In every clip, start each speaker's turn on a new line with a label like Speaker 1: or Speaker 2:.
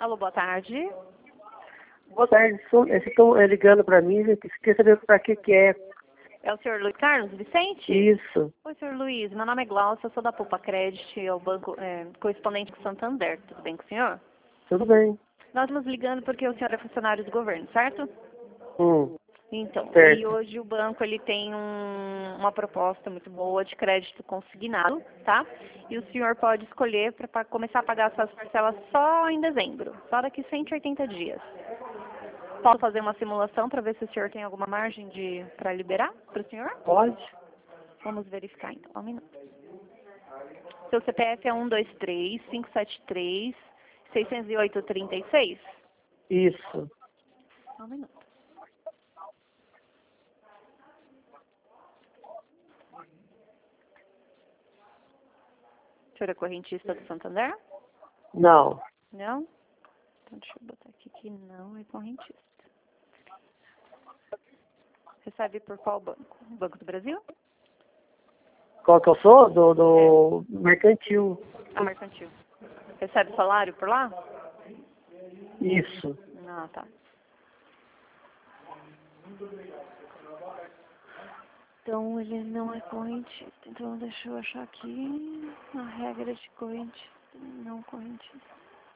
Speaker 1: Alô, boa tarde.
Speaker 2: Boa tarde, vocês estão ligando para mim, eu queria saber para que é.
Speaker 1: É o senhor Luiz Carlos Vicente?
Speaker 2: Isso.
Speaker 1: Oi, senhor Luiz. Meu nome é Glaucia, eu sou da Poupa Credit, é o banco correspondente com Santander. Tudo bem com o senhor?
Speaker 2: Tudo bem.
Speaker 1: Nós nos ligando porque o senhor é funcionário do governo, certo? Então,
Speaker 2: Certo.
Speaker 1: e hoje o banco ele tem uma proposta muito boa de crédito consignado, tá? E o senhor pode escolher para começar a pagar suas parcelas só em dezembro, só daqui 180 dias. Posso fazer uma simulação para ver se o senhor tem alguma margem para liberar para o senhor?
Speaker 2: Pode?
Speaker 1: Vamos verificar então, um minuto. Seu CPF é 123-573-608-36?
Speaker 2: Isso.
Speaker 1: Um minuto. O senhor é correntista do Santander?
Speaker 2: Não.
Speaker 1: Não? Então deixa eu botar aqui que não é correntista. Recebe por qual banco? Banco do Brasil?
Speaker 2: Qual que eu sou? Do mercantil.
Speaker 1: Ah, mercantil. Recebe salário por lá?
Speaker 2: Isso.
Speaker 1: Ah, tá. Então ele não é correntista. Então deixa eu achar aqui a regra de correntista e não correntista.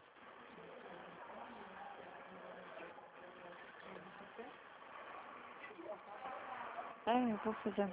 Speaker 1: Eu vou fazer.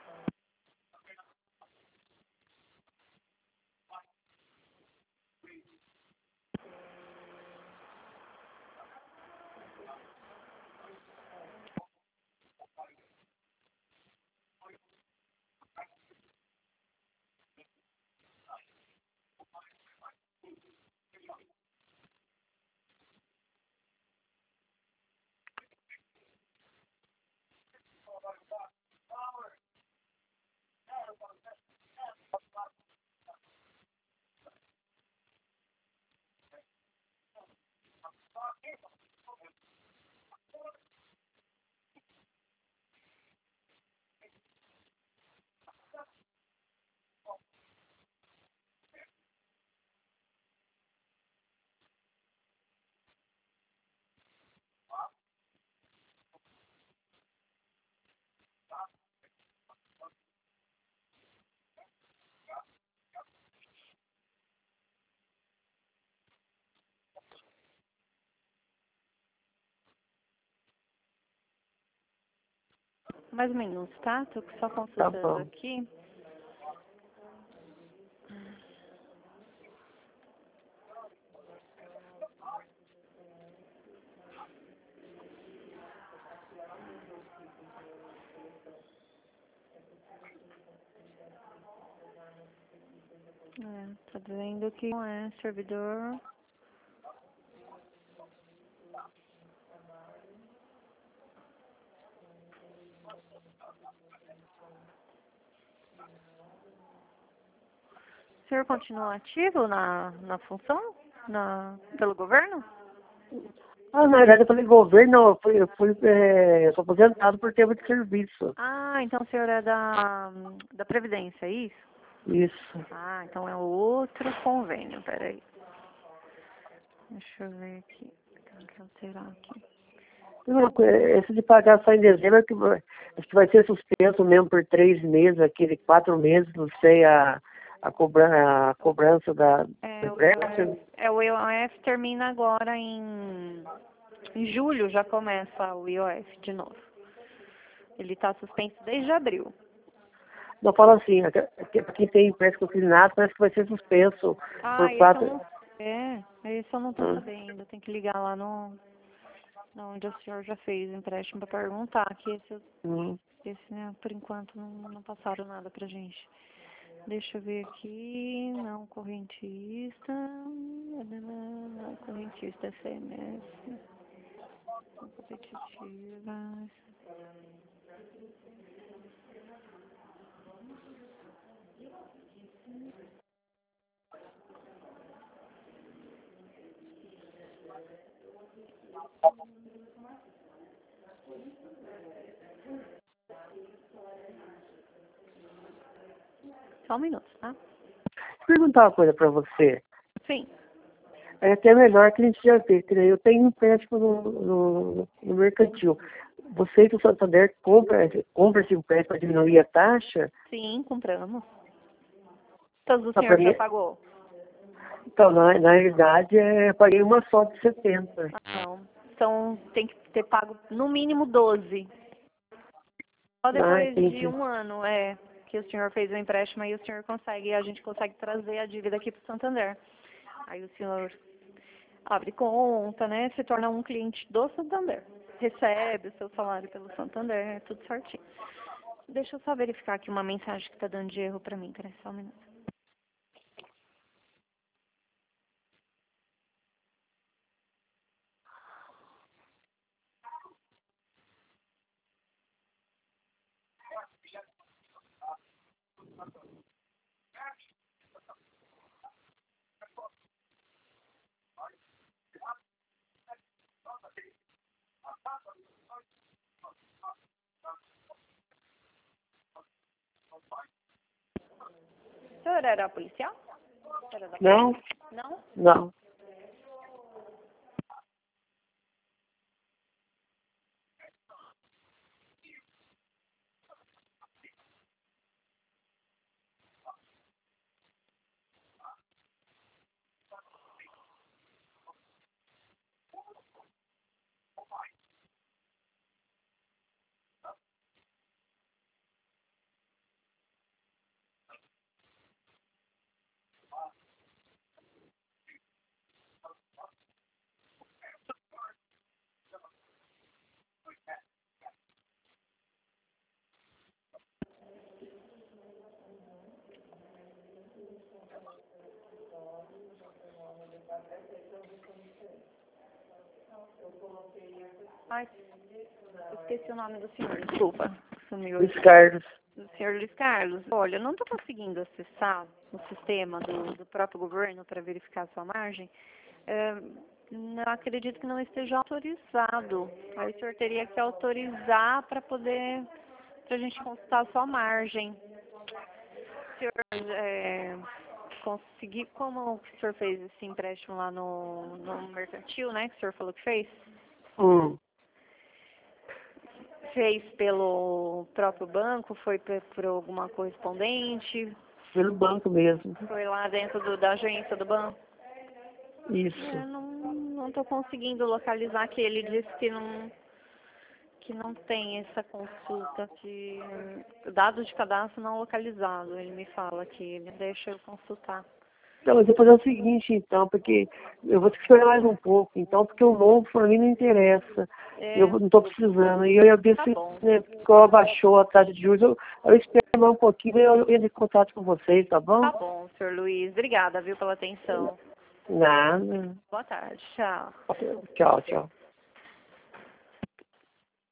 Speaker 1: Mais um minuto, tá? Tô só
Speaker 2: Tá
Speaker 1: consultando
Speaker 2: bom.
Speaker 1: aqui. Tá dizendo que não é servidor. O senhor continua ativo na função? Pelo governo?
Speaker 2: Na verdade, eu falei governo, eu sou aposentado por tempo de serviço.
Speaker 1: Ah, então o senhor é da Previdência, é isso?
Speaker 2: Isso.
Speaker 1: Ah, então é outro convênio, peraí. Deixa eu ver aqui. Tem que alterar aqui.
Speaker 2: Esse de pagar só em dezembro, acho que vai ser suspenso mesmo por 3 meses, aquele 4 meses, não sei, a cobrança da empréstimo.
Speaker 1: O IOF termina agora em julho, já começa o IOF de novo. Ele está suspenso desde abril.
Speaker 2: Não, fala assim, quem tem empréstimo consignado parece que vai ser suspenso por
Speaker 1: Isso
Speaker 2: 4...
Speaker 1: eu não isso eu não tô sabendo. Tem que ligar lá onde o senhor já fez o empréstimo para perguntar, que esse, né, por enquanto não passaram nada pra gente. Deixa eu ver aqui, não correntista, SMS, não competitiva. Só um minuto, tá?
Speaker 2: Vou perguntar uma coisa para você.
Speaker 1: Sim.
Speaker 2: é até melhor que a gente já vê, que eu tenho um empréstimo no mercantil. Vocês do Santander compra esse empréstimo para diminuir a taxa?
Speaker 1: Sim, compramos. Todos o senhor já pagou?
Speaker 2: Então, na realidade, eu paguei uma só de 70.
Speaker 1: Não. Então, tem que ter pago no mínimo 12. Só depois de um ano, que o senhor fez o empréstimo, aí o senhor consegue, a gente consegue trazer a dívida aqui para o Santander. Aí o senhor abre conta, né? Se torna um cliente do Santander. Recebe o seu salário pelo Santander, tudo certinho. Deixa eu só verificar aqui uma mensagem que está dando de erro para mim. Peraí, só um minuto. O senhor era policial?
Speaker 2: Não?
Speaker 1: Não?
Speaker 2: Não.
Speaker 1: Ai, esqueci o nome do senhor, desculpa. Sumiu
Speaker 2: Luiz
Speaker 1: aqui.
Speaker 2: Carlos.
Speaker 1: Do senhor Luiz Carlos. Olha, eu não estou conseguindo acessar o sistema do próprio governo para verificar a sua margem. Não acredito que não esteja autorizado. Aí o senhor teria que autorizar para a gente consultar a sua margem. O senhor conseguir, como que o senhor fez esse empréstimo lá no mercantil, né, que o senhor falou que fez? Fez pelo próprio banco? Foi por alguma correspondente?
Speaker 2: Pelo banco mesmo.
Speaker 1: Foi lá dentro da agência do banco?
Speaker 2: Isso.
Speaker 1: Não estou conseguindo localizar, que ele disse que não tem essa consulta, que dados de cadastro não localizado. Ele me fala que ele deixa eu consultar.
Speaker 2: Não, mas eu vou fazer o seguinte, então, porque eu vou ter que esperar mais um pouco, então, porque o novo para mim não interessa. Eu não estou precisando. E eu ia ver se, né, porque abaixou a taxa de juros, eu espero mais um pouquinho e eu entro em contato com vocês, tá bom?
Speaker 1: Tá bom, senhor Luiz. Obrigada, viu, pela atenção.
Speaker 2: Nada.
Speaker 1: Boa tarde. Tchau.
Speaker 2: Tchau, tchau.